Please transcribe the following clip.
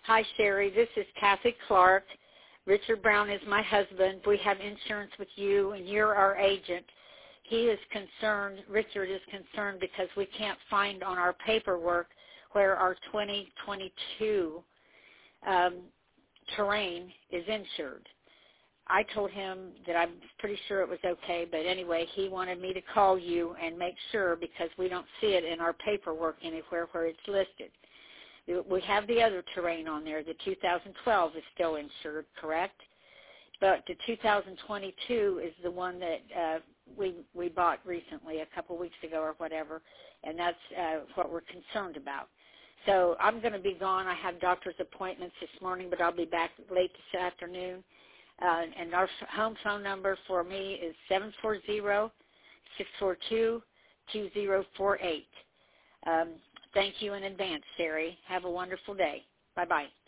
Hi, Sherry. This is Kathy Clark. Richard Brown is my husband. We have insurance with you, and you're our agent. He is concerned, Richard is concerned, because we can't find on our paperwork where our 2022 terrain is insured. I told him that I'm pretty sure it was okay, but anyway, he wanted me to call you and make sure because we don't see it in our paperwork anywhere where it's listed. We have the other terrain on there. The 2012 is still insured, correct? But the 2022 is the one that we bought recently, a couple weeks ago or whatever, and that's what we're concerned about. So I'm going to be gone. I have doctor's appointments this morning, but I'll be back late this afternoon. And our home phone number for me is 740-642-2048. Thank you in advance, Sherry. Have a wonderful day. Bye-bye.